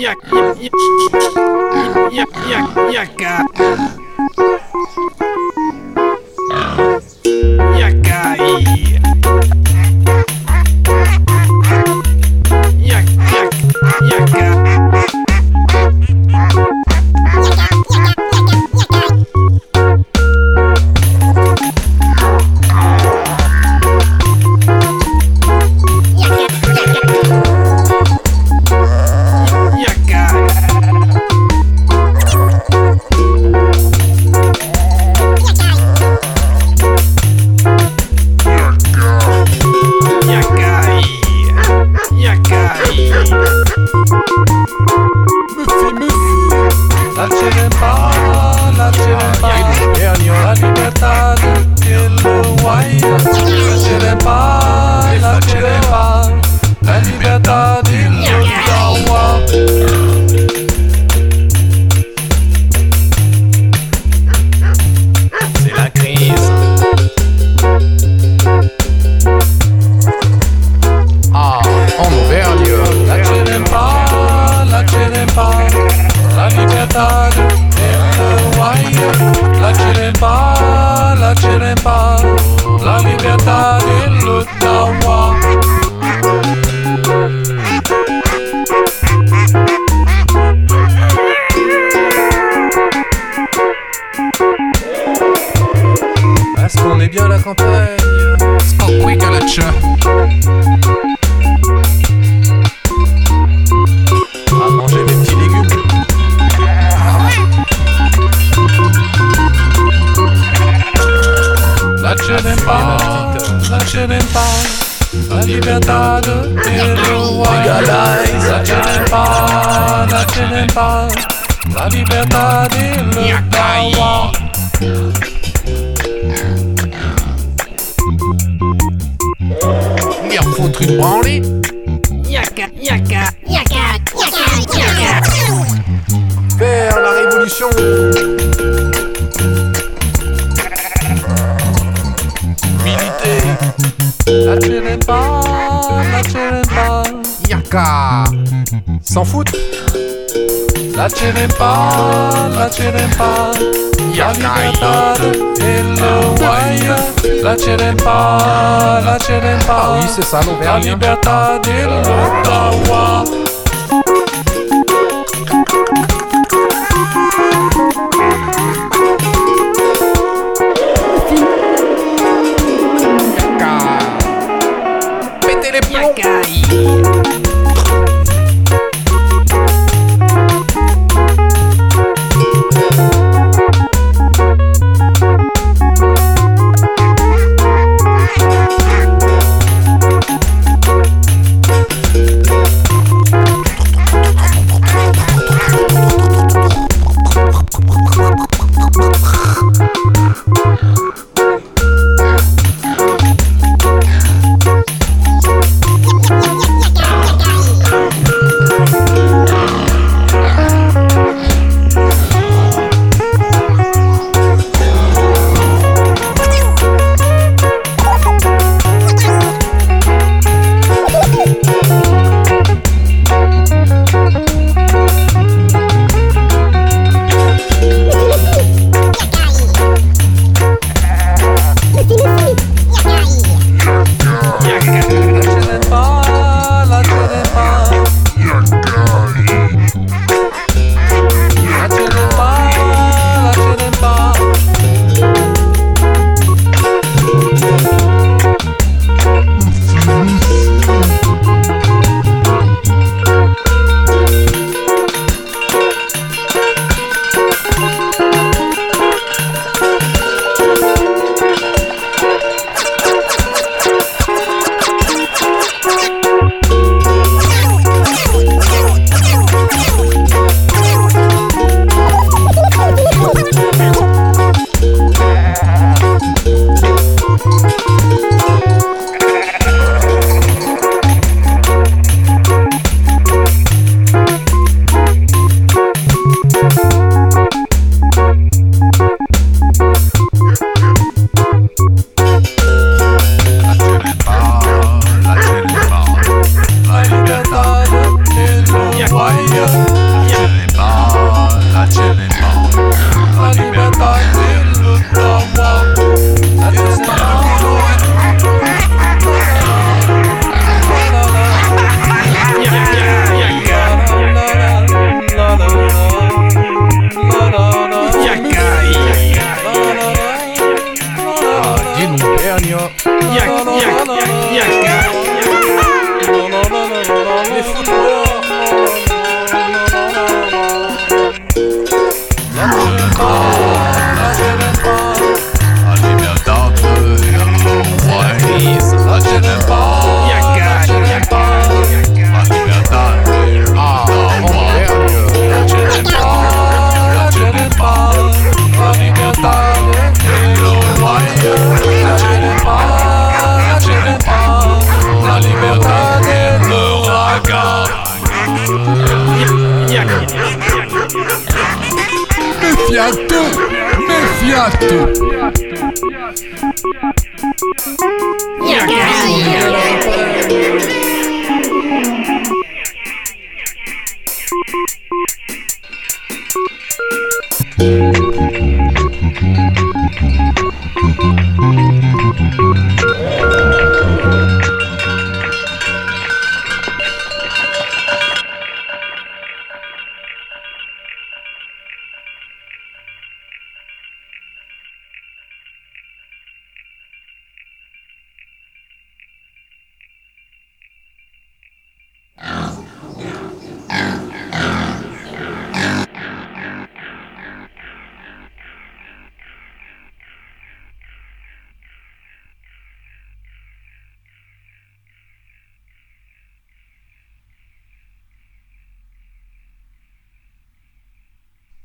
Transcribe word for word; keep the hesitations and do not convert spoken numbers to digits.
yak, yak, yak, yaka. Yakai. Yak, yak, yaka. Est-ce qu'on est bien à la campagne? Skokwick à la tcha. À manger mes petits légumes. La Cenepa, la Cenepa, la Libertad et le Legalize. La Cenepa, la Cenepa, la Libertad et le Dawa. Il a foutre une branlée. Yaka, yaka, Yaka, yaka, yaka. Vers la révolution. Militer. La Cenepa, la Cenepa, Yaka. s'en foutre. La Cenepa, la Cenepa, la Libertad et le Waya. La Cenepa, la Cenepa, Ah oui, c'est ça la l'Auvergne. Libertad et le Dawa. Yaka. Pétez les plombs. yakai. Yaka, les footballeurs. La Genepa, la libertad et le país. La Genepa, Yaka, la Genepa, la libertad et le país. La Genepa, la Genepa, la libertad et le país. La Genepa, la Genepa, la libertad et le raga. Yaka. Méfiate, méfiate.